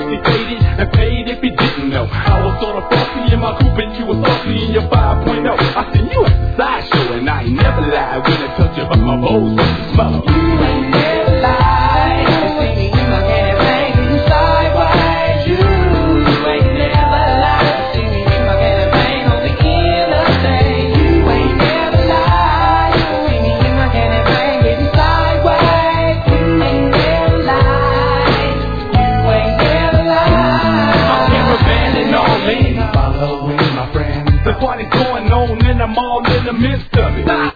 quickly faded and paid if you didn't know. I was sort of frosty in my coupe and you was saucy in your 5.0. I seen you at the sideshow and I ain't never lied when I told you about my Bose versus smoke. You ain't never lied. Singing in my candy paint sideways. You ain't never lied. Singing in my candy paint on the interstate. You ain't never lied. Singing in my candy paint getting sideways. You ain't never lied. You ain't never lied. I'm caravan and all in, following my friends. The party's going on and I'm all in the midst of it.